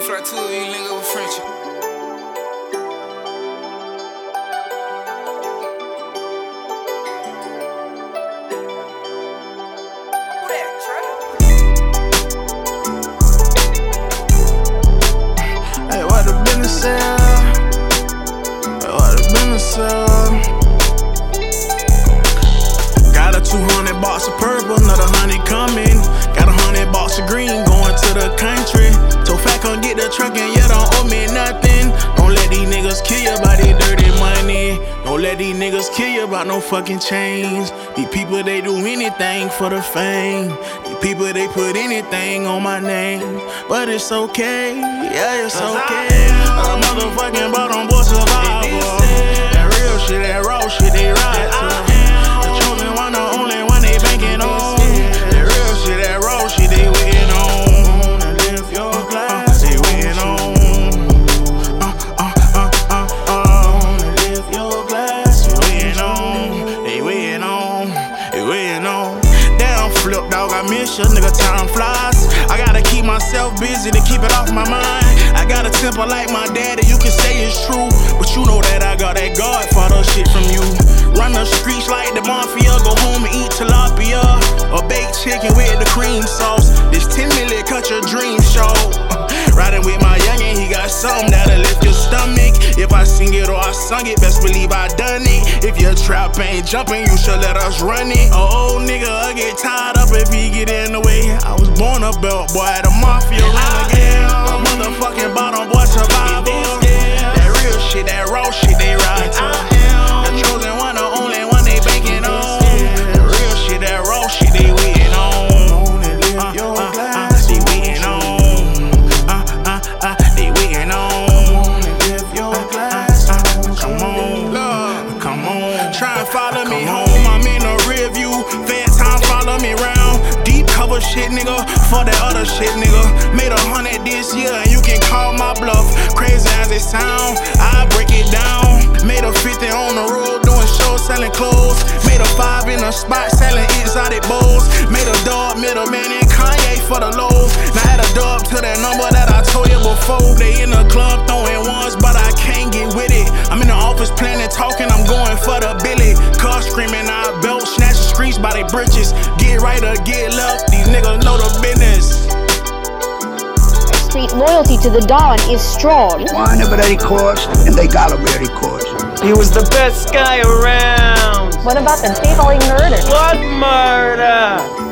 fly to you link up with Frenchie. Hey, what the business sell? Hey, what the business sell? Got a 200 box of purple, another 100 coming. Got a 100 box of green going to the country. So fat come get the truck and you don't owe me nothing. Don't let these niggas kill you about their dirty money. Don't let these niggas kill you about no fucking chains. These people, they do anything for the fame. These people, they put anything on my name. But it's okay, yeah, it's okay. A motherfucking bottom boy survivor. That real shit, that raw shit, they ride to. The chosen one, the only one they banking on. That real shit, that raw shit, they waiting on. And lift your glass, they waiting on. Lift your glass, they waiting on. They waiting on, they waiting on. Damn flip dog, I miss you, nigga, time flies. I gotta keep myself busy to keep it off my mind. I got a temper like my daddy, you can say it's true, but you know that I got that Godfather shit from you. Run the streets like the mafia, go home and eat tilapia or baked chicken with the cream sauce. This 10 million cut your dream short. Riding with my youngin', he got something that'll lift your stomach. If I sing it or I sung it, best believe I done it. If your trap ain't jumping, you should let us run it. Old nigga, I get tied up if he get in the way. I was born a belt boy, the mafia renegade. A motherfucking bottom boy survivor. That real shit, that raw shit, they ride to. The chosen one, the only one they banking on. The real shit, that raw shit, they waiting on. They waiting on. They waiting on. Come on, come on. Try and follow me home, I'm in a rear view. Fair time, follow me round. Deep cover shit, nigga, for that other shit, nigga. Made 100 this year and you can call my bluff. Crazy as it sound, I break it down. Made a 50 on the road, doing shows, selling clothes. Made a 5 in a spot, selling exotic bowls. Made a dub, middleman and Kanye for the lows. Now I had a dub to that number that I told you before. They in the club throwing ones, but I can't get with it. I'm in the office planning, talking, I'm going for the Billy. Cuz screaming, I belt, snatch the streets by they britches. Get right or get left, these niggas know the business. Street loyalty to the Don is strong. Whenever they course, and they gotta be course. He was the best guy around. What about the Steve-Ollie murder? What murder?